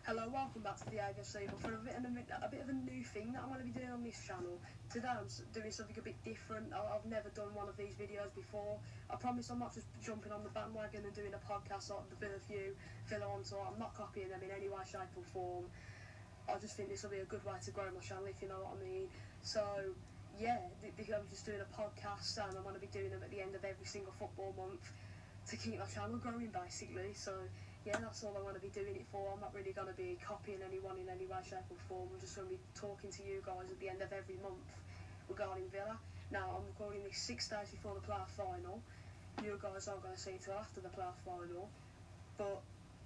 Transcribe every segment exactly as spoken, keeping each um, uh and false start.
Hello, welcome back to the A V F C, but for a bit, of a, a bit of a new thing that I'm going to be doing on this channel. Today I'm doing something a bit different. I've never done one of these videos before. I promise I'm not just jumping on the bandwagon and doing a podcast like the Villa View, Villa On Tour. I'm not copying them in any way, shape or form. I just think this will be a good way to grow my channel, if you know what I mean. So, yeah, I'm just doing a podcast and I'm going to be doing them at the end of every single football month to keep my channel growing, basically. So, yeah, that's all I'm going to be doing it for. I'm not really going to be copying anyone in any way, shape or form. I'm just going to be talking to you guys at the end of every month regarding Villa. Now, I'm recording this six days before the playoff final. You guys aren't going to see it till after the playoff final. But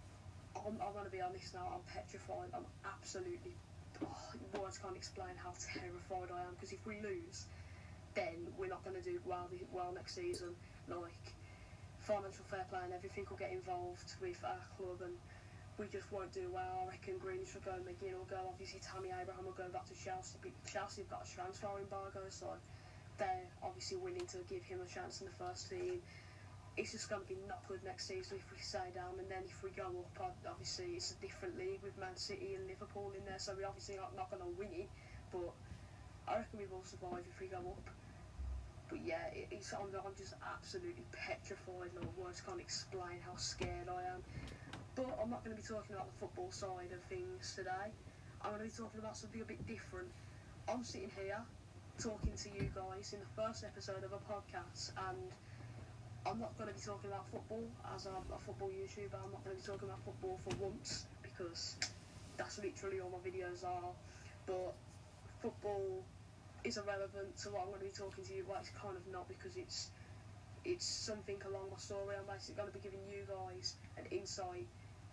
I'm, I'm going to be honest now, I'm petrified. I'm absolutely... Oh, words can't explain how terrified I am. Because if we lose, then we're not going to do well, well next season. Like... financial fair play and everything will get involved with our club, and we just won't do well. I reckon Greenish will go, McGinn will go, obviously Tammy Abraham will go back to Chelsea. Chelsea have got a transfer embargo, so they're obviously willing to give him a chance in the first team. It's just going to be not good next season if we stay down, and then if we go up, obviously it's a different league with Man City and Liverpool in there, so we're obviously not, not going to win it, but I reckon we will survive if we go up. But yeah, it, it's, I'm, I'm just absolutely petrified. No words can't explain how scared I am. But I'm not going to be talking about the football side of things today. I'm going to be talking about something a bit different. I'm sitting here talking to you guys in the first episode of a podcast, and I'm not going to be talking about football as I'm a football YouTuber. I'm not going to be talking about football for once, because that's literally all my videos are. But football is irrelevant to what I'm going to be talking to you about. It's kind of not, because it's it's something along my story. I'm basically going to be giving you guys an insight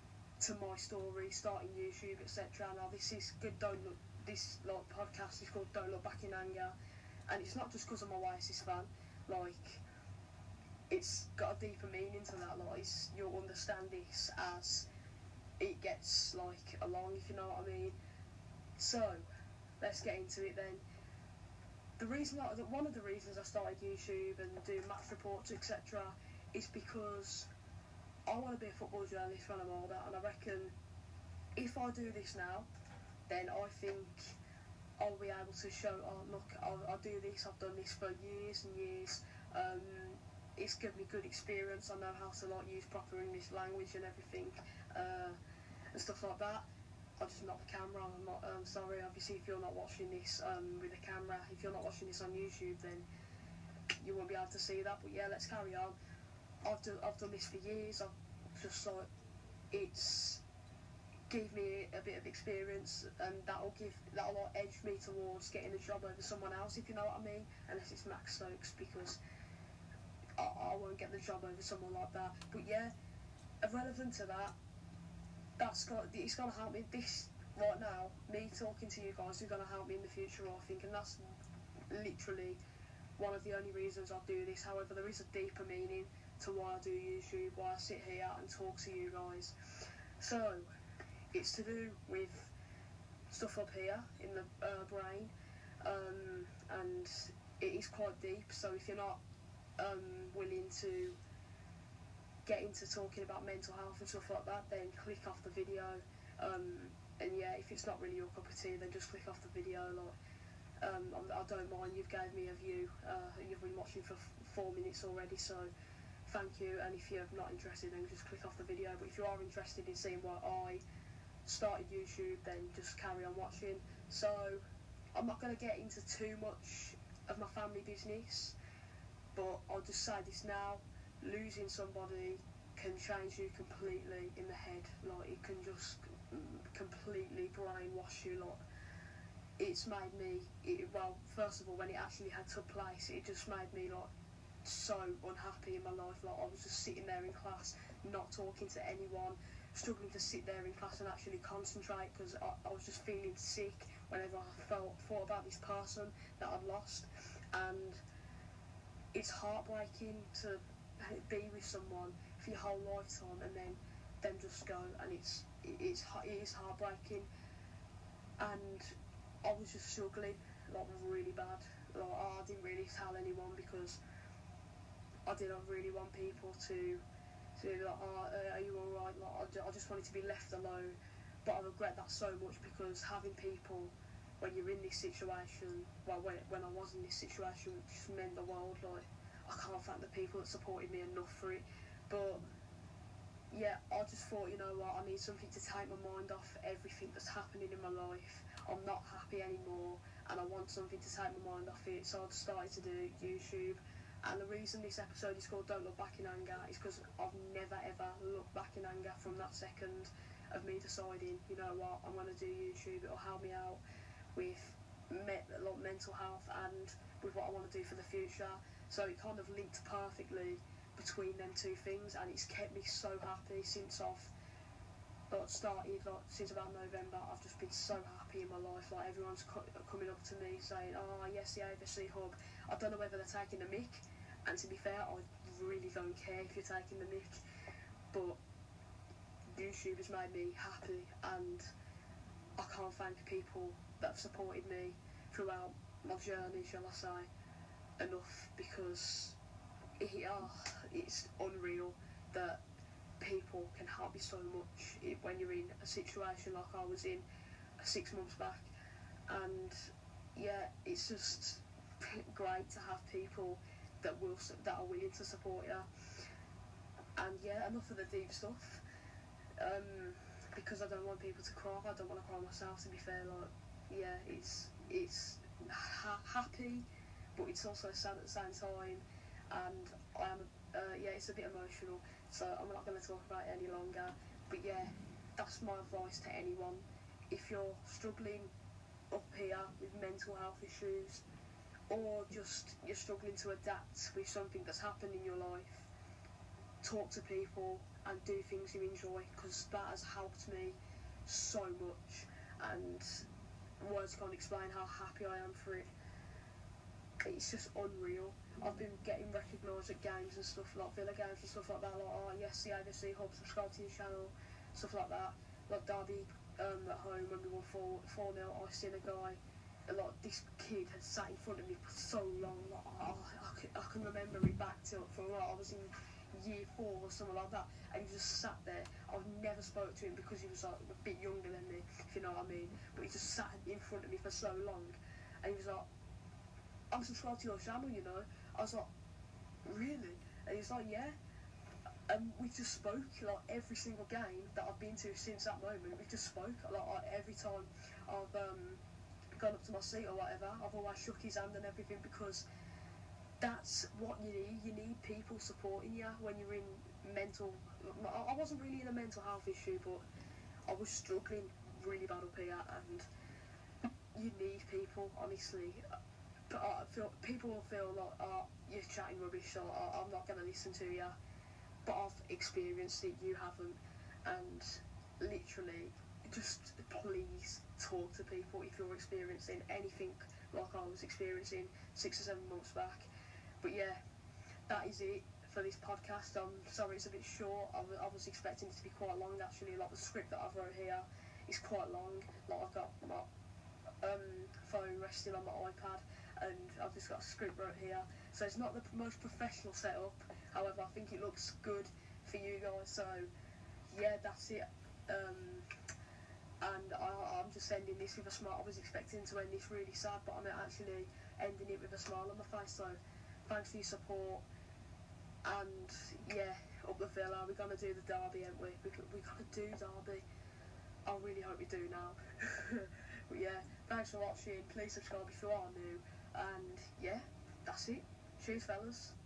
to my story, starting YouTube, et cetera. Now this is good. Don't look. This like podcast is called Don't Look Back in Anger, and it's not just because I'm a Oasis fan. Like, it's got a deeper meaning to that. Like, it's, you'll understand this as it gets like along, if you know what I mean. So let's get into it then. The reason, that, one of the reasons I started YouTube and do match reports, et cetera, is because I want to be a football journalist when I'm older, and I reckon if I do this now, then I think I'll be able to show, oh look, I'll, I'll do this, I've done this for years and years. Um, it's given me good experience. I know how to like use proper English language and everything, uh, and stuff like that. I'll just knock the camera. I'm not um, sorry, obviously, if you're not watching this um, with a camera, if you're not watching this on YouTube, then you won't be able to see that. But yeah, let's carry on. I've done, I've done this for years. I've just like, it's gave me a bit of experience, and that'll give, that'll like, edge me towards getting a job over someone else, if you know what I mean. Unless it's Max Stokes, because I, I won't get the job over someone like that. But yeah, irrelevant to that, that's got, it's going to help me this right now. Me talking to you guys is going to help me in the future, I think, and that's literally one of the only reasons I do this. However, there is a deeper meaning to why I do YouTube, why I sit here and talk to you guys. So it's to do with stuff up here in the uh, brain, um, and it is quite deep. So if you're not um, willing to get into talking about mental health and stuff like that, then click off the video. Um, and yeah, if it's not really your cup of tea, then just click off the video. Like, um, I don't mind. You've gave me a view. Uh, you've been watching for f four minutes already, so thank you. And if you're not interested, then just click off the video. But if you are interested in seeing why I started YouTube, then just carry on watching. So I'm not going to get into too much of my family business, but I'll just say this now. Losing somebody can change you completely in the head. Like, it can just completely brainwash you. Like, it's made me, it, well, first of all, when it actually had took place, it just made me like so unhappy in my life. Like, I was just sitting there in class, not talking to anyone, struggling to sit there in class and actually concentrate, because I, I was just feeling sick whenever I felt thought about this person that I'd lost. And it's heartbreaking to be with someone for your whole lifetime and then them just go, and it's it's it is heartbreaking. And I was just struggling, like, really bad. Like, I didn't really tell anyone, because I didn't really want people to to be like, oh, uh, are you alright? Like, I, I just wanted to be left alone but I regret that so much, because having people, when you're in this situation, well, when, when I was in this situation, just meant the world. Like, I can't thank the people that supported me enough for it. But yeah, I just thought, you know what, I need something to take my mind off everything that's happening in my life. I'm not happy anymore, and I want something to take my mind off it, so I started to do YouTube. And the reason this episode is called Don't Look Back in Anger is because I've never ever looked back in anger from that second of me deciding, you know what, I'm going to do YouTube. It'll help me out with me- a lot of mental health and with what I want to do for the future. So it kind of linked perfectly between them two things, and it's kept me so happy since I've like, started, like since about November. I've just been so happy in my life. Like, everyone's co- coming up to me saying, oh yes, the A V C Hub. I don't know whether they're taking the mick, and to be fair, I really don't care if you're taking the mick, but YouTube has made me happy, and I can't thank people that have supported me throughout my journey, shall I say, enough, because it, oh, it's unreal that people can help you so much when you're in a situation like I was in six months back. And yeah, it's just great to have people that will that are willing to support you. And yeah, enough of the deep stuff, um, because I don't want people to cry. I don't want to cry myself, to be fair. Like, yeah, it's it's ha- happy, but it's also sad at the same time. And I am, uh, yeah, it's a bit emotional, so I'm not going to talk about it any longer. But yeah, that's my advice to anyone. If you're struggling up here with mental health issues, or just you're struggling to adapt with something that's happened in your life, talk to people and do things you enjoy, because that has helped me so much, and words can't explain how happy I am for it. It's just unreal. I've been getting recognised at games and stuff, like Villa games and stuff like that, like, oh yes, the A V C Hub, subscribe to your channel, stuff like that. Like Derby um, at home, when we won four nil, I seen a guy, like, this kid had sat in front of me for so long, like, oh, I, can, I can remember it back till from like, I was in year four or something like that, and he just sat there. I've never spoke to him because he was like a bit younger than me, if you know what I mean, but he just sat in front of me for so long, and he was like, I'm subscribed to your channel, you know. I was like, really? And he's like, yeah. And we just spoke, like, every single game that I've been to since that moment. We just spoke, like, every time I've um, gone up to my seat or whatever, I've always shook his hand and everything, because that's what you need. You need people supporting you when you're in mental... I wasn't really in a mental health issue, but I was struggling really bad up here, and you need people, honestly. But I feel people will feel like, oh, you're chatting rubbish, or oh, I'm not going to listen to you. But I've experienced it, you haven't. And literally, just please talk to people if you're experiencing anything like I was experiencing six or seven months back. But yeah, that is it for this podcast. I'm sorry it's a bit short. I, w- I was expecting it to be quite long, actually. Like, the script that I've wrote here is quite long. Like, I've got my um, phone resting on my iPad, and I've just got a script wrote here, so it's not the most professional setup. However, I think it looks good for you guys, so yeah, that's it. Um, and I, I'm just ending this with a smile. I was expecting to end this really sad, but I'm actually ending it with a smile on my face, so thanks for your support. And yeah, up the Villa, we're going to do the derby, aren't we? We're, we're going to do derby. I really hope we do now. But yeah, thanks for watching. Please subscribe if you are new. And yeah, that's it. Cheers, fellas.